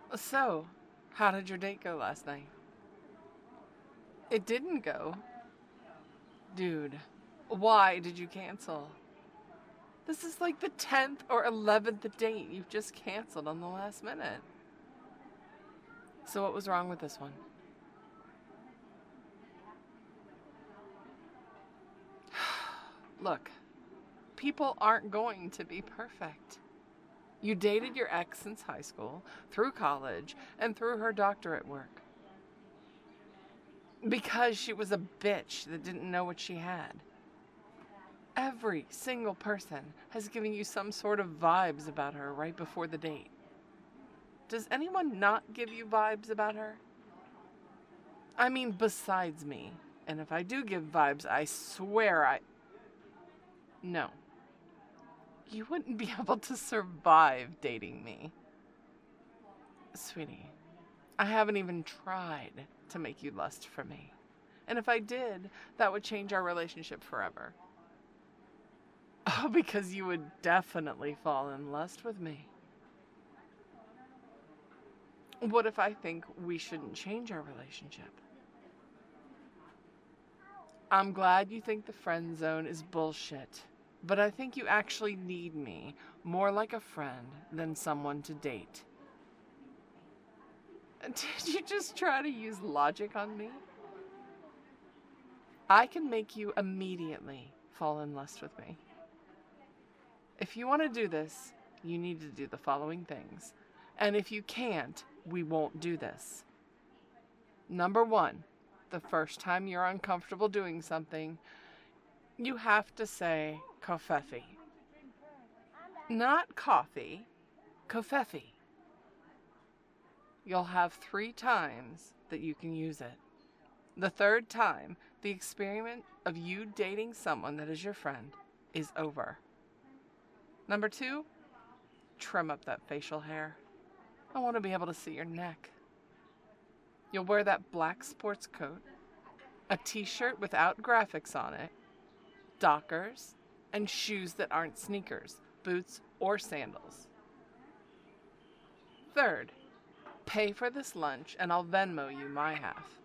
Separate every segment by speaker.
Speaker 1: So, how did your date go last night? It didn't go. Dude, why did you cancel? This is like the 10th or 11th date you've just canceled on the last minute. So, what was wrong with this one? Look, people aren't going to be perfect. You dated your ex since high school, through college, and through her doctorate work. Because she was a bitch that didn't know what she had. Every single person has given you some sort of vibes about her right before the date. Does anyone not give you vibes about her? I mean, besides me. And if I do give vibes, I swear I. No. You wouldn't be able to survive dating me. Sweetie, I haven't even tried to make you lust for me. And if I did, that would change our relationship forever. Oh, because you would definitely fall in lust with me. What if I think we shouldn't change our relationship? I'm glad you think the friend zone is bullshit, but I think you actually need me more like a friend than someone to date. Did you just try to use logic on me? I can make you immediately fall in lust with me. If you want to do this, you need to do the following things. And if you can't, we won't do this. Number one, the first time you're uncomfortable doing something, you have to say kofefi. Not coffee, kofefi. You'll have 3 times that you can use it. The third time, the experiment of you dating someone that is your friend is over. Number 2, trim up that facial hair. I want to be able to see your neck. You'll wear that black sports coat, a t-shirt without graphics on it, Dockers, and shoes that aren't sneakers, boots, or sandals. Third, pay for this lunch and I'll Venmo you my half.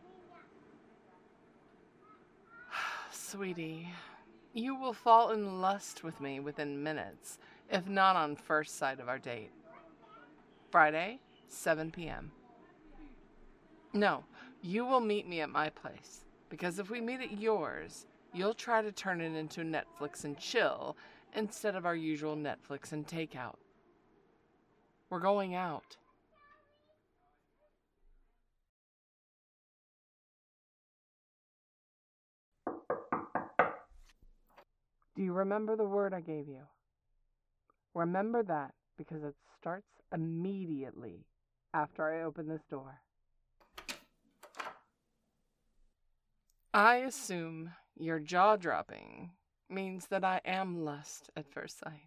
Speaker 1: Sweetie, you will fall in lust with me within minutes, if not on first sight of our date. Friday, 7 p.m. No, you will meet me at my place, because if we meet at yours, you'll try to turn it into Netflix and chill instead of our usual Netflix and takeout. We're going out. Do you remember the word I gave you? Remember that because it starts immediately after I open this door. I assume your jaw dropping means that I am lust at first sight.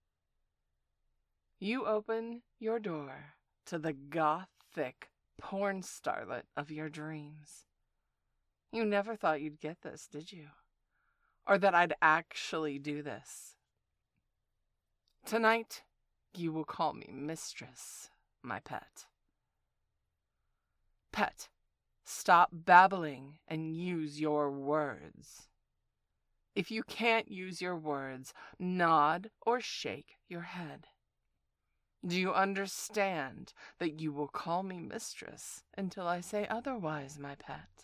Speaker 1: You open your door to the gothic porn starlet of your dreams. You never thought you'd get this, did you? Or that I'd actually do this. Tonight, you will call me mistress, my pet. Pet, stop babbling and use your words. If you can't use your words, nod or shake your head. Do you understand that you will call me mistress until I say otherwise, my pet?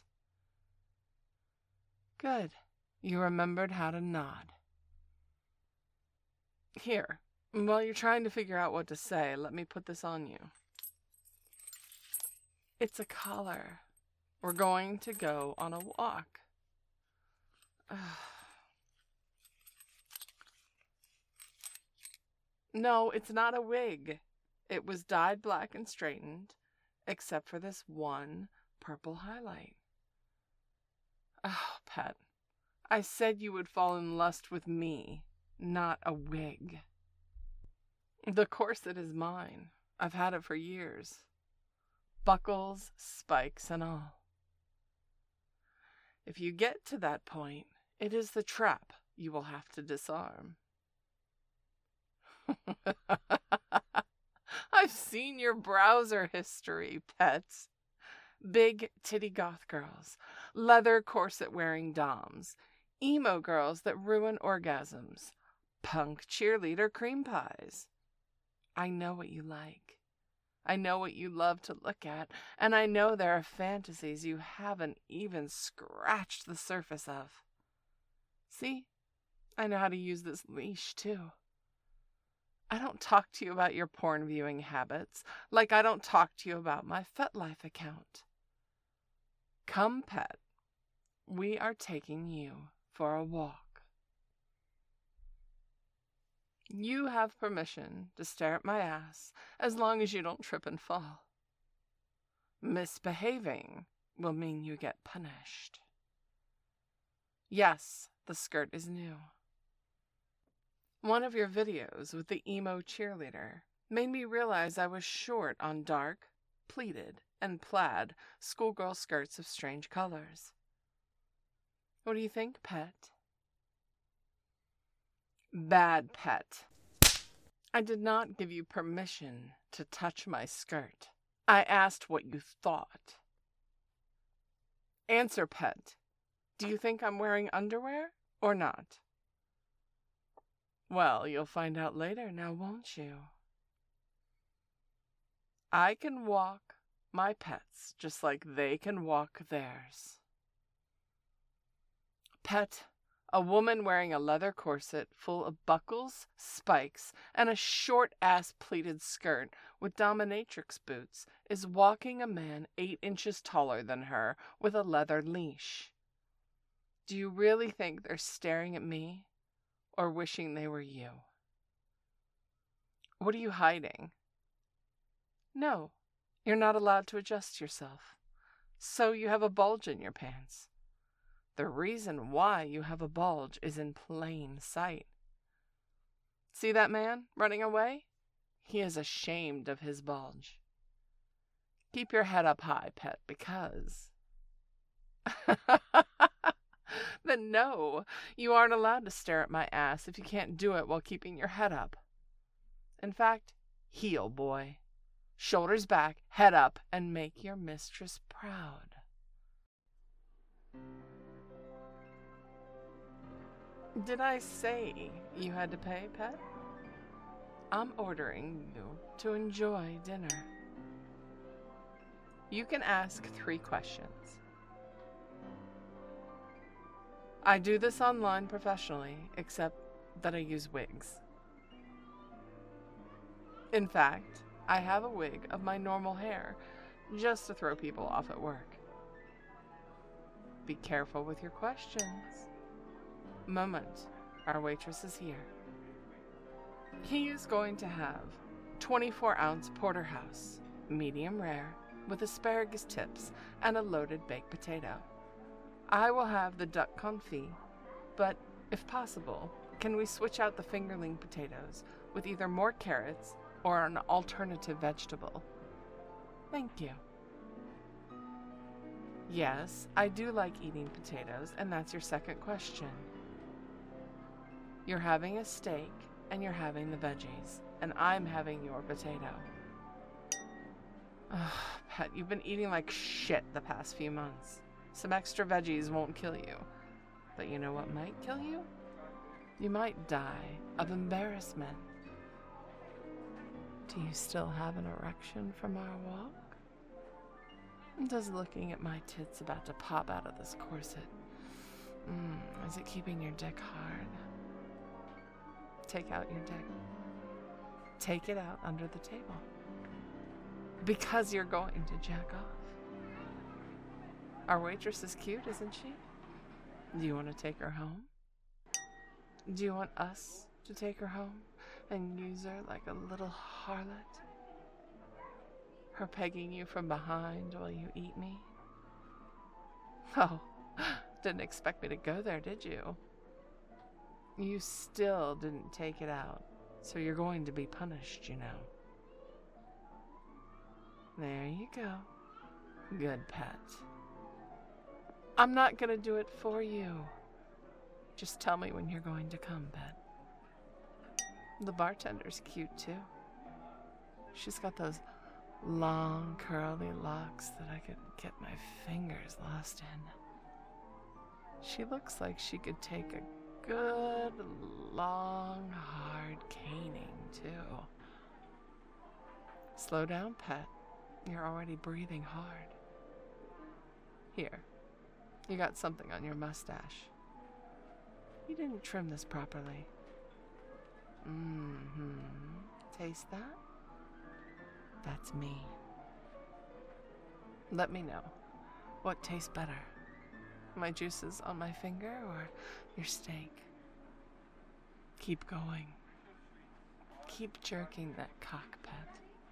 Speaker 1: Good. You remembered how to nod. Here, while you're trying to figure out what to say, let me put this on you. It's a collar. We're going to go on a walk. No, it's not a wig. It was dyed black and straightened, except for this one purple highlight. Oh, pet, I said you would fall in lust with me, not a wig. The corset is mine. I've had it for years. Buckles, spikes, and all. If you get to that point, it is the trap you will have to disarm. I've seen your browser history, pets. Big titty goth girls, leather corset wearing doms, emo girls that ruin orgasms, punk cheerleader cream pies. I know what you like. I know what you love to look at, and I know there are fantasies you haven't even scratched the surface of. See, I know how to use this leash, too. I don't talk to you about your porn viewing habits like I don't talk to you about my FetLife account. Come, pet. We are taking you for a walk. You have permission to stare at my ass as long as you don't trip and fall. Misbehaving will mean you get punished. Yes, the skirt is new. One of your videos with the emo cheerleader made me realize I was short on dark, pleated, and plaid schoolgirl skirts of strange colors. What do you think, pet? Bad pet. I did not give you permission to touch my skirt. I asked what you thought. Answer, pet. Do you think I'm wearing underwear or not? Well, you'll find out later now, won't you? I can walk my pets just like they can walk theirs. Pet, a woman wearing a leather corset full of buckles, spikes, and a short-ass pleated skirt with dominatrix boots is walking a man 8 inches taller than her with a leather leash. Do you really think they're staring at me or wishing they were you? What are you hiding? No, you're not allowed to adjust yourself, so you have a bulge in your pants. The reason why you have a bulge is in plain sight. See that man running away? He is ashamed of his bulge. Keep your head up high, pet, because... Then no, you aren't allowed to stare at my ass if you can't do it while keeping your head up. In fact, heel, boy. Shoulders back, head up, and make your mistress proud. Did I say you had to pay, pet? I'm ordering you to enjoy dinner. You can ask 3 questions. I do this online professionally, except that I use wigs. In fact, I have a wig of my normal hair, just to throw people off at work. Be careful with your questions. Moment, our waitress is here. He is going to have 24-ounce porterhouse, medium rare, with asparagus tips and a loaded baked potato. I will have the duck confit, but if possible, can we switch out the fingerling potatoes with either more carrots or an alternative vegetable? Thank you. Yes, I do like eating potatoes, and that's your second question. You're having a steak, and you're having the veggies, and I'm having your potato. Ugh, Pet, you've been eating like shit the past few months. Some extra veggies won't kill you. But you know what might kill you? You might die of embarrassment. Do you still have an erection from our walk? Does looking at my tits about to pop out of this corset, is it keeping your dick hard? Take out your dick. Take it out under the table. Because you're going to jack off. Our waitress is cute, isn't she? Do you want to take her home? Do you want us to take her home and use her like a little harlot? Her pegging you from behind while you eat me? Oh, didn't expect me to go there, did you? You still didn't take it out, so you're going to be punished, you know. There you go. Good pet. I'm not gonna do it for you. Just tell me when you're going to come, pet. The bartender's cute, too. She's got those long curly locks that I could get my fingers lost in. She looks like she could take a good, long, hard caning, too. Slow down, pet. You're already breathing hard. Here, you got something on your mustache. You didn't trim this properly. Taste that? That's me. Let me know. What tastes better? My juices on my finger or your steak? Keep going. Keep jerking that cock, pet.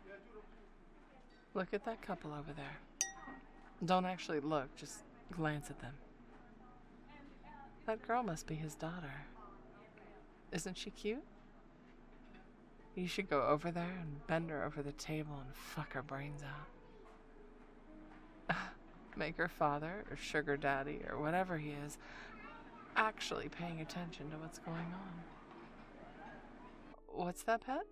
Speaker 1: Look at that couple over there. Don't actually look, just glance at them. That girl must be his daughter. Isn't she cute? You should go over there and bend her over the table and fuck her brains out. Make her father or sugar daddy or whatever he is actually paying attention to what's going on. What's that, pet?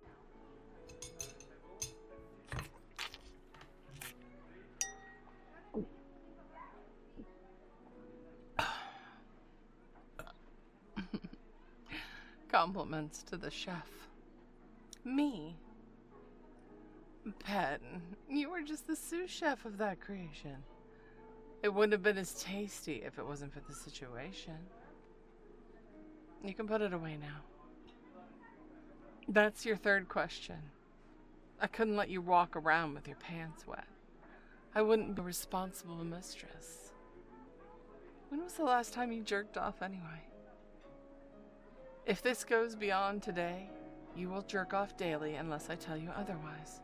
Speaker 1: Compliments to the chef. Me? Pet, you were just the sous chef of that creation. It wouldn't have been as tasty if it wasn't for the situation. You can put it away now. That's your third question. I couldn't let you walk around with your pants wet. I wouldn't be a responsible mistress. When was the last time you jerked off anyway? If this goes beyond today, you will jerk off daily unless I tell you otherwise.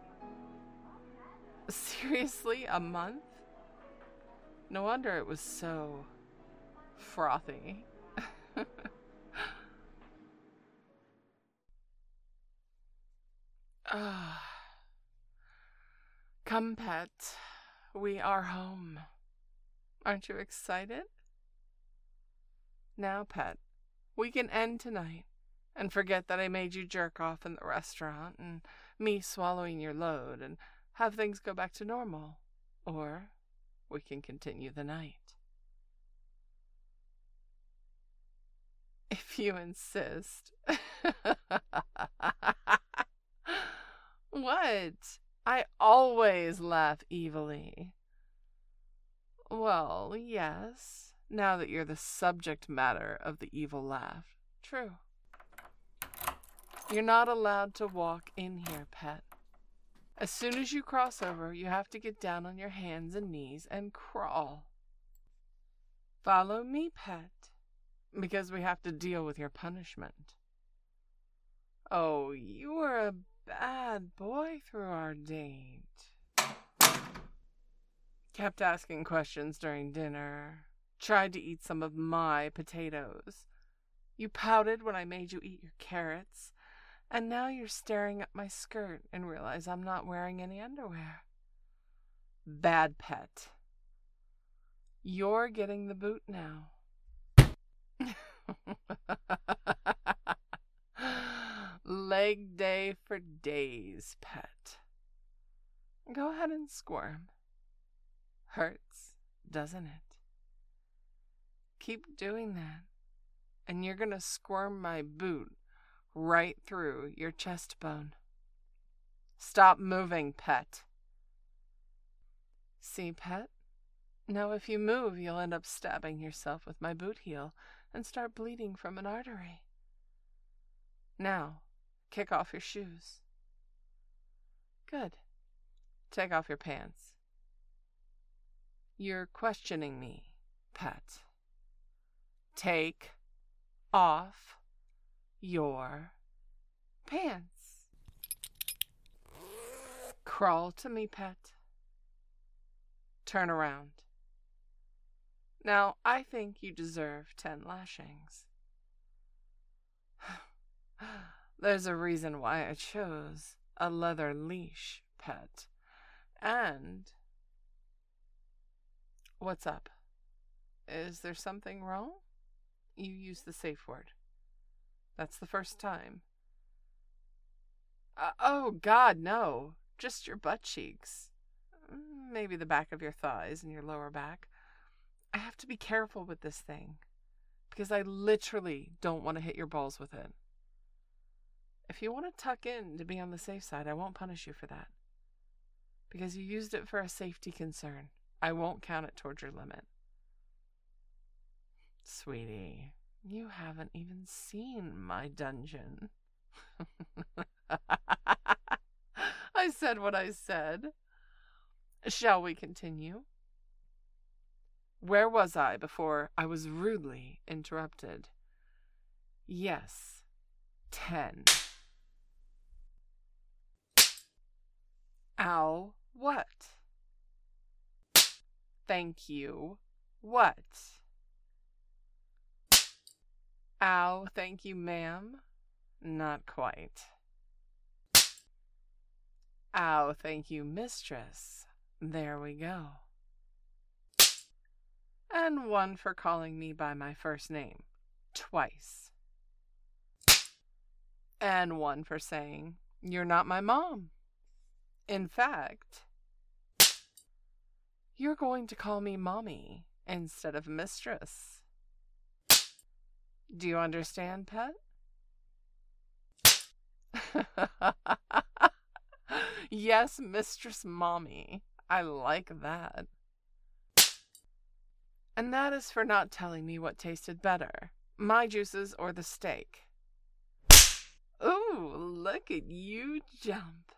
Speaker 1: Seriously, a month? No wonder it was so frothy. Come, pet. We are home. Aren't you excited? Now, pet, we can end tonight and forget that I made you jerk off in the restaurant and me swallowing your load and have things go back to normal. Or we can continue the night. If you insist. What? I always laugh evilly. Well, yes, now that you're the subject matter of the evil laugh. True. You're not allowed to walk in here, pet. As soon as you cross over, you have to get down on your hands and knees and crawl. Follow me, pet, because we have to deal with your punishment. Oh, you were a bad boy through our date. Kept asking questions during dinner. Tried to eat some of my potatoes. You pouted when I made you eat your carrots. And now you're staring at my skirt and realize I'm not wearing any underwear. Bad pet. You're getting the boot now. Leg day for days, pet. Go ahead and squirm. Hurts, doesn't it? Keep doing that, and you're gonna squirm my boot right through your chest bone. Stop moving, pet. See, pet? Now if you move, you'll end up stabbing yourself with my boot heel and start bleeding from an artery. Now, kick off your shoes. Good. Take off your pants. You're questioning me, pet. Take off your pants. Crawl to me, pet. Turn around. Now, I think you deserve 10 lashings. There's a reason why I chose a leather leash, pet. And what's up? Is there something wrong? You used the safe word. That's the first time. Oh, God, no. just your butt cheeks, maybe the back of your thighs and your lower back. I have to be careful with this thing because I literally don't want to hit your balls with it. If you want to tuck in to be on the safe side, I won't punish you for that because you used it for a safety concern. I won't count it towards your limit. Sweetie, you haven't even seen my dungeon. I said what I said. Shall we continue? Where was I before I was rudely interrupted? Yes, 10. Ow, what? Thank you, what? Ow, thank you, ma'am. Not quite. Ow, thank you, mistress. There we go. And 1 for calling me by my first name, twice. And 1 for saying, you're not my mom. In fact, you're going to call me mommy instead of mistress. Do you understand, pet? Yes, Mistress Mommy. I like that. And that is for not telling me what tasted better, my juices or the steak. Ooh, look at you jump.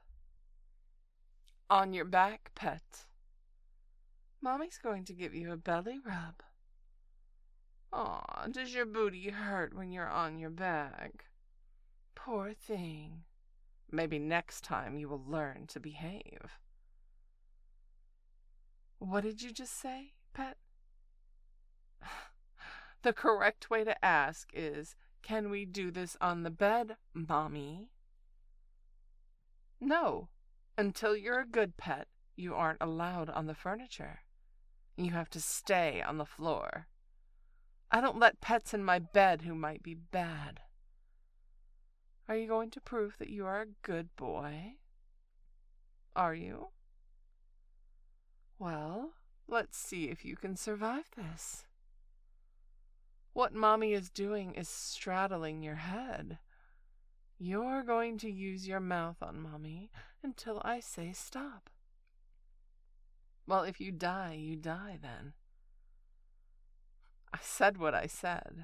Speaker 1: On your back, pet. Mommy's going to give you a belly rub. Aw, does your booty hurt when you're on your back? Poor thing. Maybe next time you will learn to behave. What did you just say, pet? The correct way to ask is, can we do this on the bed, Mommy? No. Until you're a good pet, you aren't allowed on the furniture. You have to stay on the floor. I don't let pets in my bed who might be bad. Are you going to prove that you are a good boy? Are you? Well, let's see if you can survive this. What Mommy is doing is straddling your head. You're going to use your mouth on Mommy until I say stop. Well, if you die, you die then. I said what I said.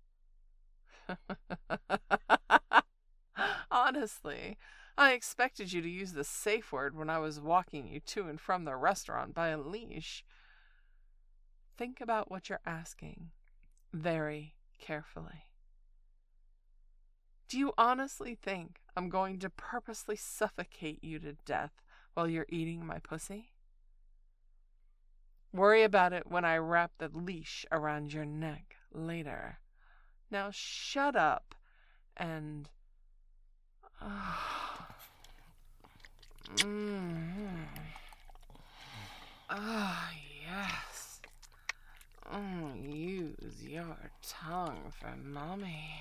Speaker 1: Honestly, I expected you to use the safe word when I was walking you to and from the restaurant by a leash. Think about what you're asking very carefully. Do you honestly think I'm going to purposely suffocate you to death while you're eating my pussy? Worry about it when I wrap the leash around your neck later. Now shut up and... yes. Use your tongue for Mommy.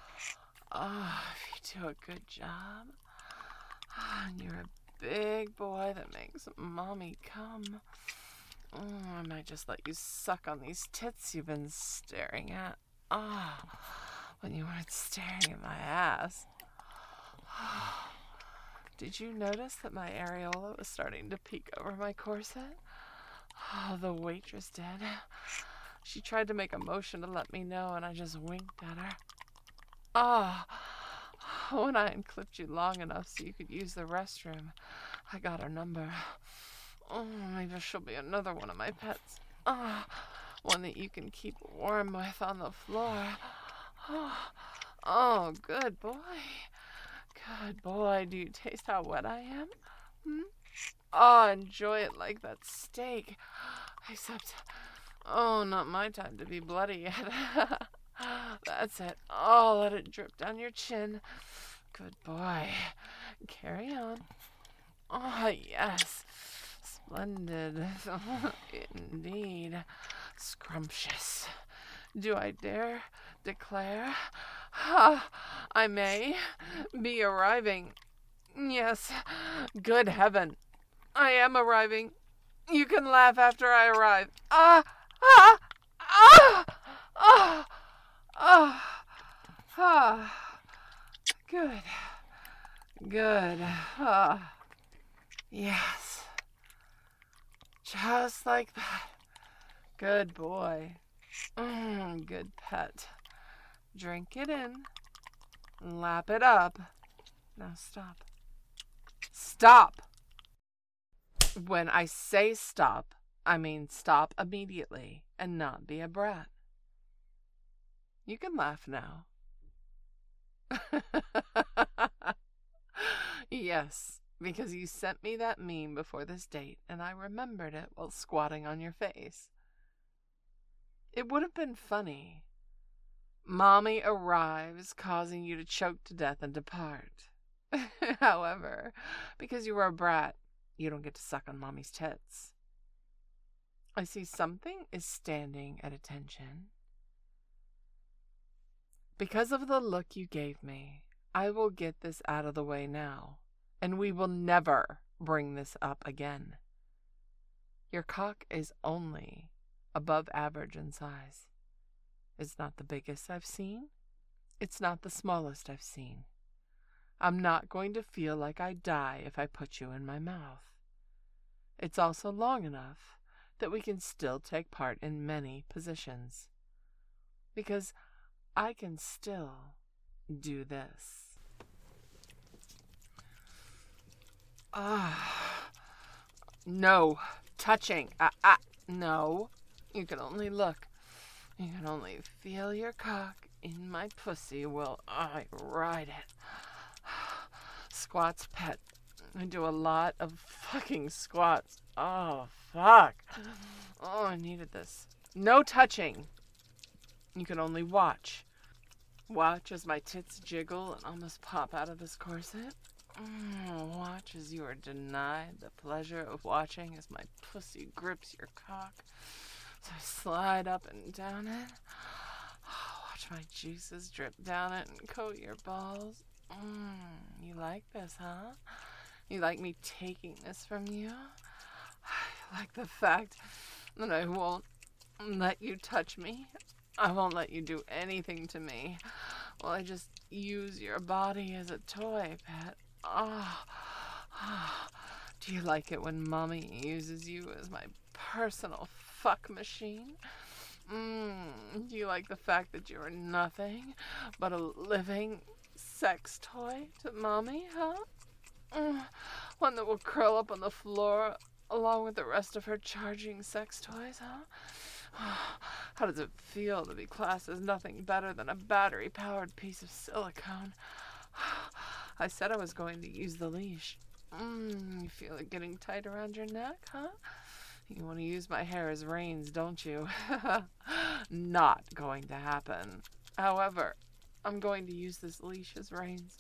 Speaker 1: If you do a good job. And you're a big boy that makes Mommy come. I might just let you suck on these tits you've been staring at. When you weren't staring at my ass. Did you notice that my areola was starting to peek over my corset? The waitress did. She tried to make a motion to let me know, and I just winked at her. When I unclipped you long enough so you could use the restroom, I got her number. Maybe she'll be another one of my pets. One that you can keep warm with on the floor. Good boy. Good boy. Do you taste how wet I am? Enjoy it like that steak. Except, not my time to be bloody yet. That's it. Let it drip down your chin. Good boy. Carry on. Yes. Splendid. Indeed. Scrumptious. Do I dare declare I may be arriving Yes. Good heaven. I am arriving. You can laugh after I arrive. Ah! Ah! Ah! Ah! Ah! Ah! Good. Good. Ah. Yes. Just like that. Good boy. Good pet. Drink it in. Lap it up. Now stop. Stop! When I say stop, I mean stop immediately and not be a brat. You can laugh now. Yes, because you sent me that meme before this date and I remembered it while squatting on your face. It would have been funny. Mommy arrives, causing you to choke to death and depart. However, because you were a brat, you don't get to suck on Mommy's tits. I see something is standing at attention. Because of the look you gave me, I will get this out of the way now, and we will never bring this up again. Your cock is only above average in size. It's not the biggest I've seen. It's not the smallest I've seen. I'm not going to feel like I die if I put you in my mouth. It's also long enough that we can still take part in many positions. Because I can still do this. No touching. No. You can only look. You can only feel your cock in my pussy while I ride it. Squats, pet. I do a lot of fucking squats. Oh, fuck. Oh, I needed this. No touching. You can only watch. Watch as my tits jiggle and almost pop out of this corset. Watch as you are denied the pleasure of watching as my pussy grips your cock. So I slide up and down it. Watch my juices drip down it and coat your balls. You like this, huh? You like me taking this from you? You like the fact that I won't let you touch me? I won't let you do anything to me. Well, I just use your body as a toy, pet. Do you like it when Mommy uses you as my personal fuck machine? Do you like the fact that you're nothing but a living sex toy to Mommy, huh? One that will curl up on the floor along with the rest of her charging sex toys, huh? How does it feel to be classed as nothing better than a battery-powered piece of silicone? I said I was going to use the leash. You feel it getting tight around your neck, huh? You want to use my hair as reins, don't you? Not going to happen. However, I'm going to use this leash as reins.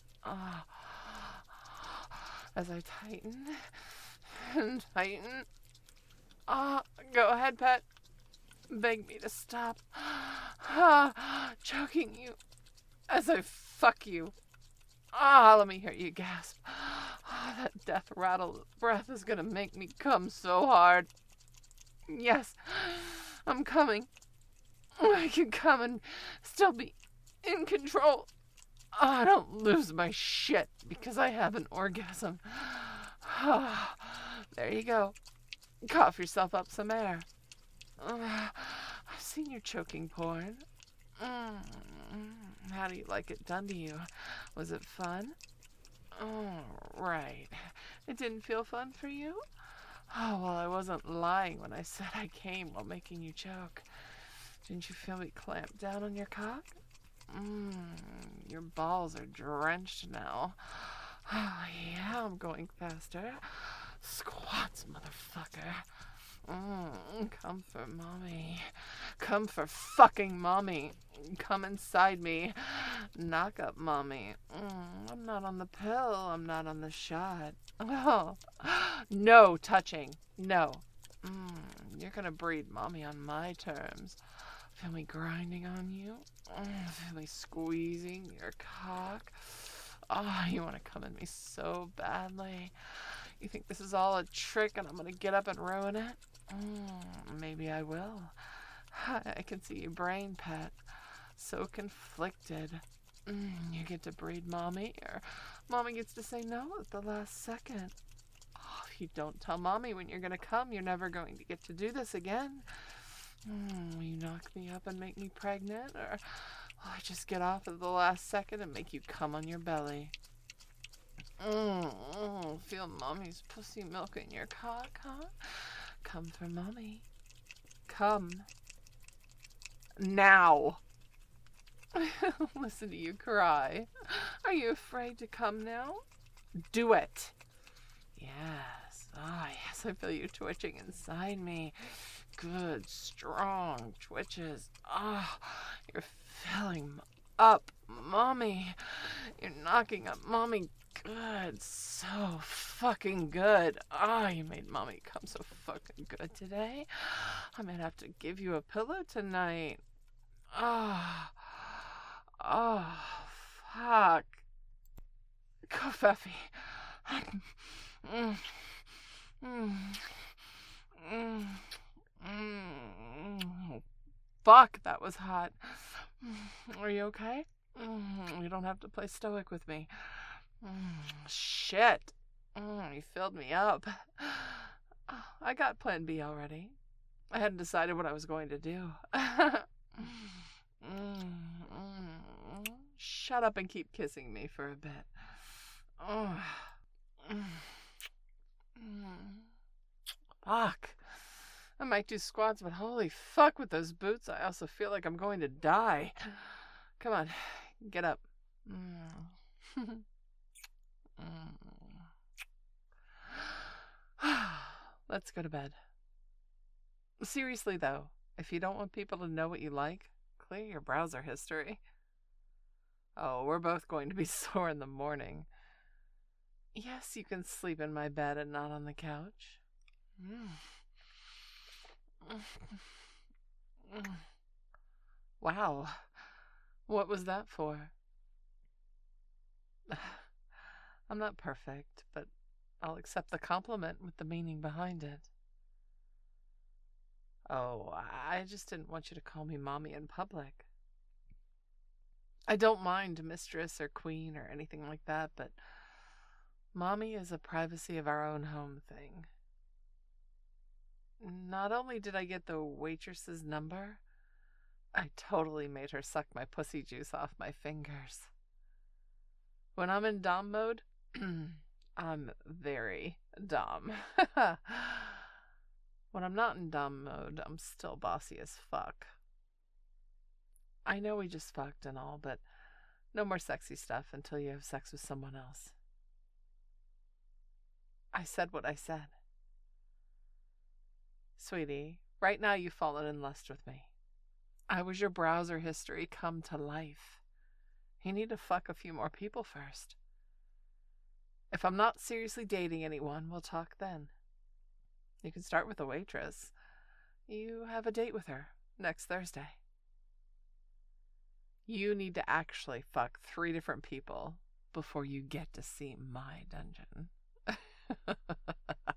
Speaker 1: As I tighten and tighten. Go ahead, pet. Beg me to stop. Choking you as I fuck you. Let me hear you gasp. That death rattle breath is gonna make me come so hard. Yes, I'm coming. I can come and still be in control. I don't lose my shit because I have an orgasm. There you go. Cough yourself up some air. I've seen your choking porn. How do you like it done to you? Was it fun? Oh, right. It didn't feel fun for you? Oh, well, I wasn't lying when I said I came while making you choke. Didn't you feel me clamp down on your cock? Your balls are drenched now. Oh, yeah, I'm going faster. Squats, motherfucker. Come for Mommy. Come for fucking Mommy. Come inside me. Knock up Mommy. I'm not on the pill. I'm not on the shot. Oh. No touching. No. You're gonna breed Mommy on my terms. Feel me grinding on you? Feel me squeezing your cock? Oh, you want to come at me so badly. You think this is all a trick and I'm going to get up and ruin it? Maybe I will. I can see your brain, pet. So conflicted. You get to breed mommy, or mommy gets to say no at the last second. Oh, if you don't tell mommy when you're going to come, you're never going to get to do this again. Will you knock me up and make me pregnant, or will I just get off at the last second and make you come on your belly? Feel mommy's pussy milk in your cock, huh? Come for mommy. Come. Now. Listen to you cry. Are you afraid to come now? Do it. Yes. Yes, I feel you twitching inside me. Good, strong twitches. You're filling up, mommy. You're knocking up mommy good. So fucking good. You made mommy come so fucking good today. I might have to give you a pillow tonight. Fuck. Covfefe. Fuck, that was hot. Are you okay? You don't have to play stoic with me. Shit. You filled me up. I got plan B already. I hadn't decided what I was going to do. Shut up and keep kissing me for a bit. Fuck. I might do squats, but holy fuck with those boots. I also feel like I'm going to die. Come on, get up. Let's go to bed. Seriously though, if you don't want people to know what you like, clear your browser history. Oh, we're both going to be sore in the morning. Yes, you can sleep in my bed and not on the couch. Wow. What was that for? I'm not perfect, but I'll accept the compliment with the meaning behind it. Oh, I just didn't want you to call me mommy in public. I don't mind mistress or queen or anything like that, but mommy is a privacy of our own home thing. Not only did I get the waitress's number, I totally made her suck my pussy juice off my fingers. When I'm in dom mode, I'm very dom. When I'm not in dom mode, I'm still bossy as fuck. I know we just fucked and all, but no more sexy stuff until you have sex with someone else. I said what I said. Sweetie, right now you've fallen in lust with me. I was your browser history come to life. You need to fuck a few more people first. If I'm not seriously dating anyone, we'll talk then. You can start with a waitress. You have a date with her next Thursday. You need to actually fuck 3 different people before you get to see my dungeon.